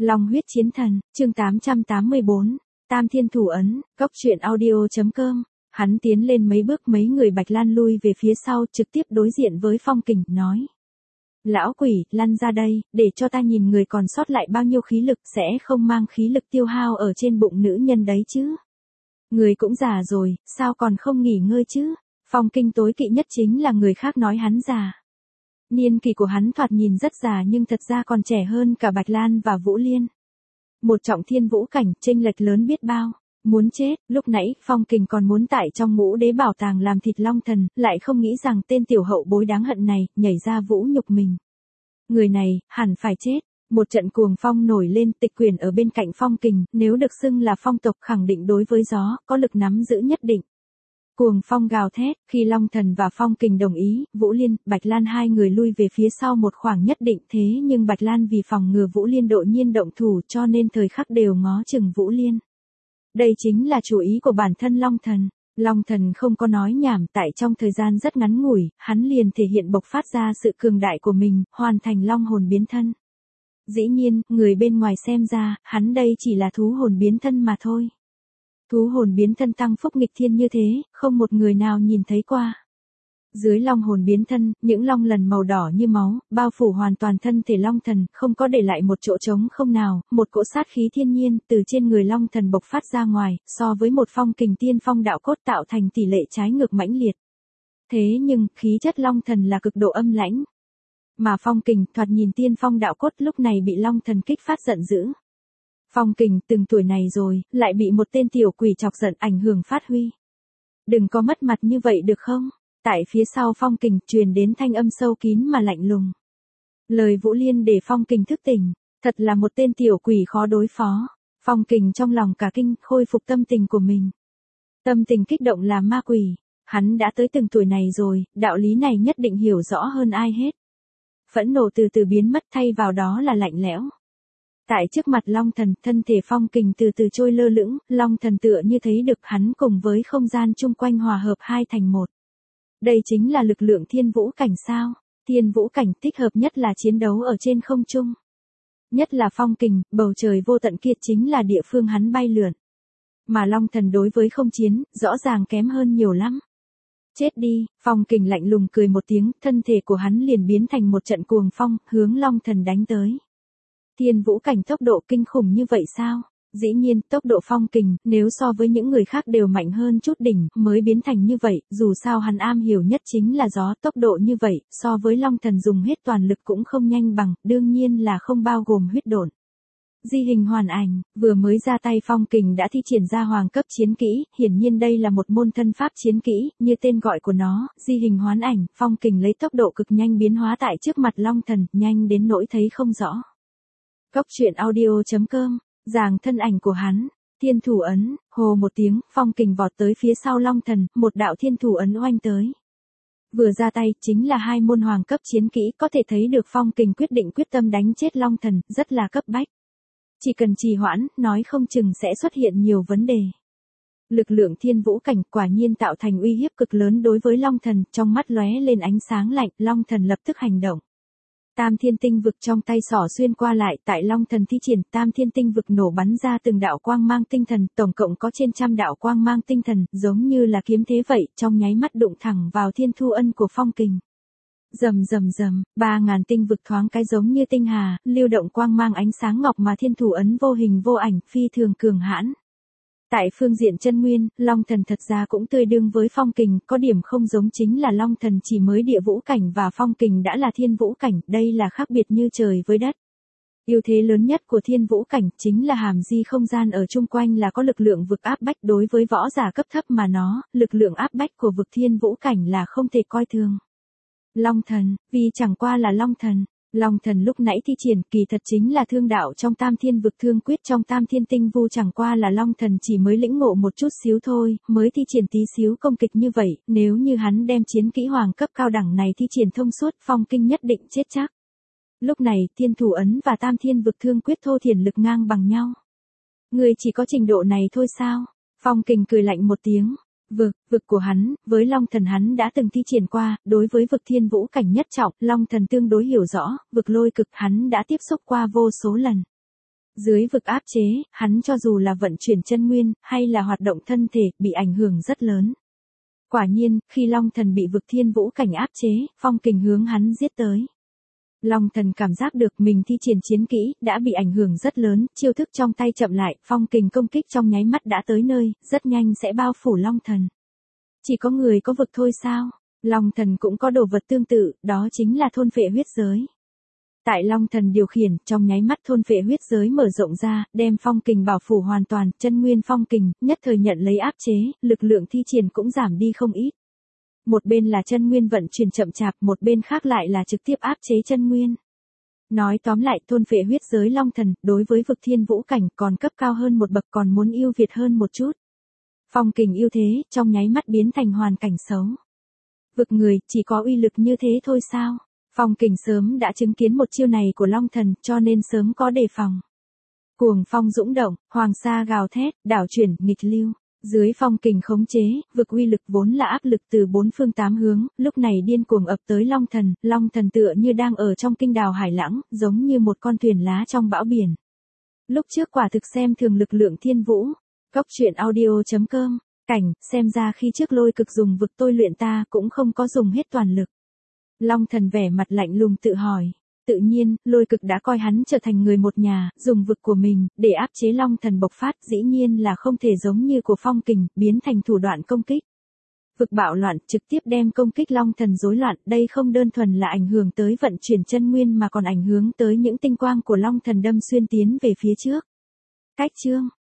Long huyết chiến thần, chương 884, Tam Thiên Thủ Ấn, Cốc truyện audio.com. Hắn tiến lên mấy bước, mấy người Bạch Lan lui về phía sau, trực tiếp đối diện với Phong Kình, nói. Lão quỷ, lăn ra đây, để cho ta nhìn người còn sót lại bao nhiêu khí lực, sẽ không mang khí lực tiêu hao ở trên bụng nữ nhân đấy chứ. Người cũng già rồi, sao còn không nghỉ ngơi chứ? Phong Kinh tối kỵ nhất chính là người khác nói hắn già. Niên kỳ của hắn thoạt nhìn rất già nhưng thật ra còn trẻ hơn cả Bạch Lan và Vũ Liên. Một trọng thiên vũ cảnh, chênh lệch lớn biết bao. Muốn chết, lúc nãy, Phong Kình còn muốn tại trong Ngũ Đế bảo tàng làm thịt Long Thần, lại không nghĩ rằng tên tiểu hậu bối đáng hận này, nhảy ra vũ nhục mình. Người này, hẳn phải chết. Một trận cuồng phong nổi lên, Tịch Quyền ở bên cạnh Phong Kình, nếu được xưng là phong tộc khẳng định đối với gió, có lực nắm giữ nhất định. Cuồng phong gào thét, khi Long Thần và Phong Kình đồng ý, Vũ Liên, Bạch Lan hai người lui về phía sau một khoảng nhất định, thế nhưng Bạch Lan vì phòng ngừa Vũ Liên đột nhiên động thủ cho nên thời khắc đều ngó chừng Vũ Liên. Đây chính là chủ ý của bản thân Long Thần. Long Thần không có nói nhảm, tại trong thời gian rất ngắn ngủi, hắn liền thể hiện bộc phát ra sự cường đại của mình, hoàn thành long hồn biến thân. Dĩ nhiên, người bên ngoài xem ra, hắn đây chỉ là thú hồn biến thân mà thôi. Thú hồn biến thân tăng phúc nghịch thiên như thế, không một người nào nhìn thấy qua. Dưới long hồn biến thân, những long lần màu đỏ như máu, bao phủ hoàn toàn thân thể Long Thần, không có để lại một chỗ trống không nào, một cỗ sát khí thiên nhiên, từ trên người Long Thần bộc phát ra ngoài, so với một Phong Kình tiên phong đạo cốt tạo thành tỷ lệ trái ngược mãnh liệt. Thế nhưng, khí chất Long Thần là cực độ âm lãnh. Mà Phong Kình, thoạt nhìn tiên phong đạo cốt lúc này bị Long Thần kích phát giận dữ. Phong Kình, từng tuổi này rồi, lại bị một tên tiểu quỷ chọc giận ảnh hưởng phát huy. Đừng có mất mặt như vậy được không? Tại phía sau Phong Kình truyền đến thanh âm sâu kín mà lạnh lùng. Lời Vũ Liên để Phong Kình thức tỉnh, thật là một tên tiểu quỷ khó đối phó. Phong Kình trong lòng cả kinh, khôi phục tâm tình của mình. Tâm tình kích động là ma quỷ, hắn đã tới từng tuổi này rồi, đạo lý này nhất định hiểu rõ hơn ai hết. Phẫn nộ từ từ biến mất, thay vào đó là lạnh lẽo. Tại trước mặt Long Thần, thân thể Phong Kình từ từ trôi lơ lửng, Long Thần tựa như thấy được hắn cùng với không gian chung quanh hòa hợp hai thành một. Đây chính là lực lượng thiên vũ cảnh sao? Thiên vũ cảnh thích hợp nhất là chiến đấu ở trên không trung. Nhất là Phong Kình, bầu trời vô tận kia chính là địa phương hắn bay lượn. Mà Long Thần đối với không chiến, rõ ràng kém hơn nhiều lắm. Chết đi, Phong Kình lạnh lùng cười một tiếng, thân thể của hắn liền biến thành một trận cuồng phong, hướng Long Thần đánh tới. Thiên vũ cảnh tốc độ kinh khủng như vậy sao? Dĩ nhiên, tốc độ Phong Kình, nếu so với những người khác đều mạnh hơn chút đỉnh, mới biến thành như vậy, dù sao hắn am hiểu nhất chính là gió, tốc độ như vậy, so với Long Thần dùng hết toàn lực cũng không nhanh bằng, đương nhiên là không bao gồm huyết độn. Di hình hoàn ảnh, vừa mới ra tay Phong Kình đã thi triển ra hoàng cấp chiến kỹ, hiển nhiên đây là một môn thân pháp chiến kỹ, như tên gọi của nó, di hình hoán ảnh, Phong Kình lấy tốc độ cực nhanh biến hóa tại trước mặt Long Thần, nhanh đến nỗi thấy không rõ. Cốc truyện audio.com. Dàng thân ảnh của hắn, thiên thủ ấn, hồ một tiếng, Phong Kình vọt tới phía sau Long Thần, một đạo thiên thủ ấn oanh tới. Vừa ra tay, chính là hai môn hoàng cấp chiến kỹ, có thể thấy được Phong Kình quyết định quyết tâm đánh chết Long Thần, rất là cấp bách. Chỉ cần trì hoãn, nói không chừng sẽ xuất hiện nhiều vấn đề. Lực lượng thiên vũ cảnh quả nhiên tạo thành uy hiếp cực lớn đối với Long Thần, trong mắt lóe lên ánh sáng lạnh, Long Thần lập tức hành động. Tam thiên tinh vực trong tay xỏ xuyên qua lại, tại Long Thần thi triển, tam thiên tinh vực nổ bắn ra từng đạo quang mang tinh thần, tổng cộng có trên trăm đạo quang mang tinh thần, giống như là kiếm thế vậy, trong nháy mắt đụng thẳng vào thiên thu ân của Phong Kình. Rầm rầm rầm, 3000 tinh vực thoáng cái giống như tinh hà, lưu động quang mang ánh sáng ngọc mà thiên thủ ấn vô hình vô ảnh, phi thường cường hãn. Tại phương diện chân nguyên, Long Thần thật ra cũng tương đương với Phong Kình, có điểm không giống chính là Long Thần chỉ mới địa vũ cảnh và Phong Kình đã là thiên vũ cảnh, đây là khác biệt như trời với đất. Ưu thế lớn nhất của thiên vũ cảnh chính là hàm di không gian ở chung quanh là có lực lượng vực áp bách, đối với võ giả cấp thấp mà nó, lực lượng áp bách của vực thiên vũ cảnh là không thể coi thường. Long Thần, vì chẳng qua là Long Thần. Long Thần lúc nãy thi triển kỳ thật chính là thương đạo trong tam thiên vực thương quyết trong tam thiên tinh vu, chẳng qua là Long Thần chỉ mới lĩnh ngộ một chút xíu thôi, mới thi triển tí xíu công kích như vậy, nếu như hắn đem chiến kỹ hoàng cấp cao đẳng này thi triển thông suốt, Phong Kinh nhất định chết chắc. Lúc này, thiên thủ ấn và tam thiên vực thương quyết thô thiển lực ngang bằng nhau. Người chỉ có trình độ này thôi sao? Phong Kình cười lạnh một tiếng. Vực của hắn, với Long Thần hắn đã từng thi triển qua, đối với vực thiên vũ cảnh nhất trọng, Long Thần tương đối hiểu rõ, vực lôi cực hắn đã tiếp xúc qua vô số lần. Dưới vực áp chế, hắn cho dù là vận chuyển chân nguyên, hay là hoạt động thân thể, bị ảnh hưởng rất lớn. Quả nhiên, khi Long Thần bị vực thiên vũ cảnh áp chế, phong kình hướng hắn giết tới. Long Thần cảm giác được mình thi triển chiến kỹ, đã bị ảnh hưởng rất lớn, chiêu thức trong tay chậm lại, phong kình công kích trong nháy mắt đã tới nơi, rất nhanh sẽ bao phủ Long Thần. Chỉ có người có vực thôi sao? Long Thần cũng có đồ vật tương tự, đó chính là thôn phệ huyết giới. Tại Long Thần điều khiển, trong nháy mắt thôn phệ huyết giới mở rộng ra, đem phong kình bảo phủ hoàn toàn, chân nguyên phong kình, nhất thời nhận lấy áp chế, lực lượng thi triển cũng giảm đi không ít. Một bên là chân nguyên vận chuyển chậm chạp, một bên khác lại là trực tiếp áp chế chân nguyên. Nói tóm lại, thôn phệ huyết giới Long Thần, đối với vực thiên vũ cảnh còn cấp cao hơn một bậc, còn muốn ưu việt hơn một chút. Phong kình ưu thế, trong nháy mắt biến thành hoàn cảnh xấu. Vực người, chỉ có uy lực như thế thôi sao? Phong kình sớm đã chứng kiến một chiêu này của Long Thần, cho nên sớm có đề phòng. Cuồng phong dũng động, hoàng sa gào thét, đảo chuyển, nghịch lưu. Dưới phong kình khống chế, vực uy lực vốn là áp lực từ bốn phương tám hướng, lúc này điên cuồng ập tới Long Thần tựa như đang ở trong kinh đào hải lãng, giống như một con thuyền lá trong bão biển. Lúc trước quả thực xem thường lực lượng thiên vũ. Cốc truyện audio.com, cảnh, xem ra khi trước Lôi Cực dùng vực tôi luyện ta cũng không có dùng hết toàn lực. Long Thần vẻ mặt lạnh lùng tự hỏi. Tự nhiên, Lôi Cực đã coi hắn trở thành người một nhà, dùng vực của mình, để áp chế Long Thần bộc phát, dĩ nhiên là không thể giống như của phong kình, biến thành thủ đoạn công kích. Vực bạo loạn, trực tiếp đem công kích Long Thần rối loạn, đây không đơn thuần là ảnh hưởng tới vận chuyển chân nguyên mà còn ảnh hưởng tới những tinh quang của Long Thần đâm xuyên tiến về phía trước. Cách chương